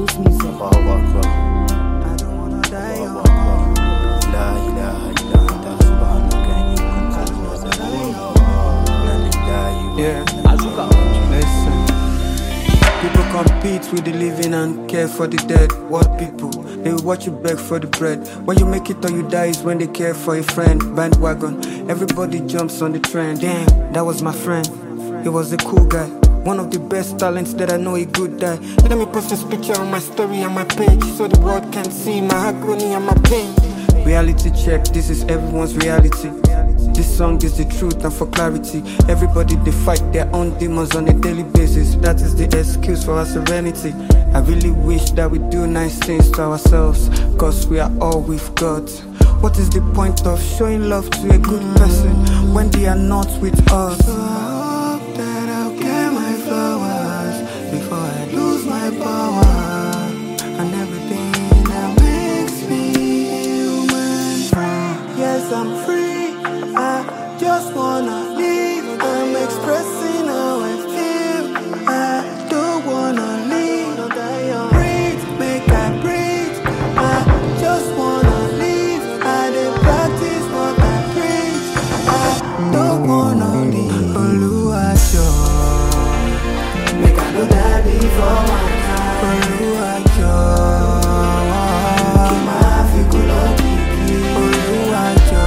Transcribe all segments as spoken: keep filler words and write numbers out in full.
Campus Music. Allahu Akbar. I don't wanna die Allahu young. Akbar. La ilaha illa anta subhanaka inni kuntu minaz zalimin. Inna lillahi wa Yeah, Azuka. listen. People compete with the living and care for the dead. What people? They will watch you beg for the bread. When you make it or you die is when they care for a friend. Bandwagon, everybody jumps on the trend. Damn, that was my friend. He was a cool guy. One of the best talents that I know a good guy. Let me post this picture on my story and my page so the world can see my agony and my pain. Reality check, this is everyone's reality. This song is the truth and for clarity. Everybody they fight their own demons on a daily basis. That is the excuse for our serenity. I really wish that we do nice things to ourselves, cause we are all we've got. What is the point of showing love to a good person when they are not with us? So I hope that I'll get my flowers before I lose my power and everything that makes me human. Yes, I'm free. I just wanna live. I'm expressing how I feel. I don't wanna leave. Breathe, make I breathe. I just wanna live. I dey practice what I preach. I don't wanna leave. Oluwajo, make I know that before my time. Oluwajo, keep my feet cool up. Oluwajo.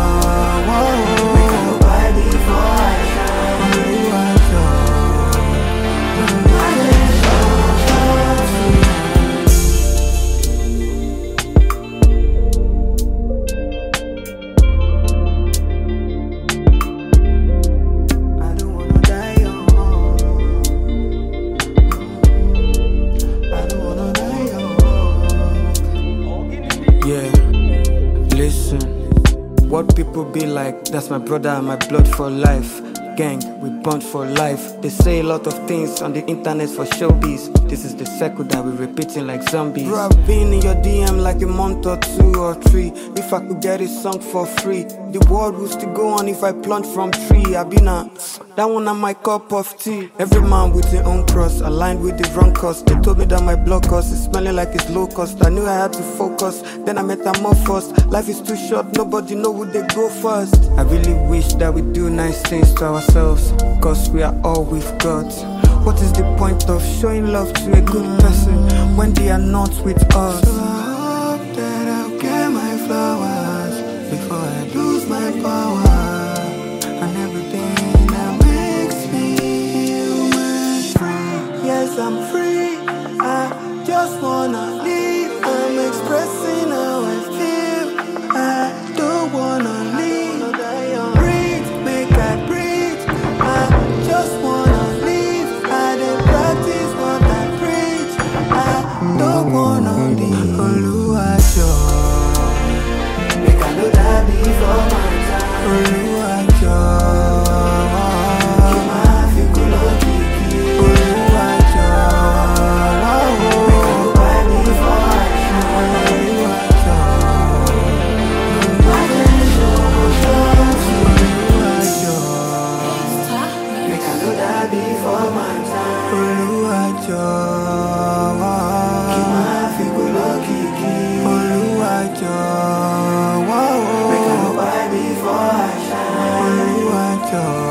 Yeah, listen. What people be like, that's my brother and my blood for life. Gang, we bond for life. They say a lot of things on the internet for showbiz. This is the circle that we're repeating like zombies. Bro, I've been in your D M like a month or two or three. If I could get a song for free, the world would still go on if I plunge from tree. I been a, that one on my cup of tea. Every man with their own cross, aligned with the wrong cause. They told me that my blood cost is smelling like it's low cost. I knew I had to focus, then I metamorphosed. Life is too short, nobody know who they go first. I really wish that we do nice things to ourselves, cause we are all we've got. What is the point of showing love to a good person when they are not with us? So I hope that I'll get my flowers before I lose my power and everything that makes me human. Yes, I'm free. I just wanna live. I'm expressing how I feel. I don't wanna leave. Breathe, make I breathe. I just wanna live. I dey practice what I preach. I don't wanna leave. Oluwajo, make I know that before my time. Oluwajo, keep my feet cool on kiki. Oluwajo, make I know that before I shine. Oluwajo, I dey show love to Oluwajo, make I know that before my time. Oluwajo, keep my feet cool on kiki. Oluwajo, make I know that before I shine. Oluwajo.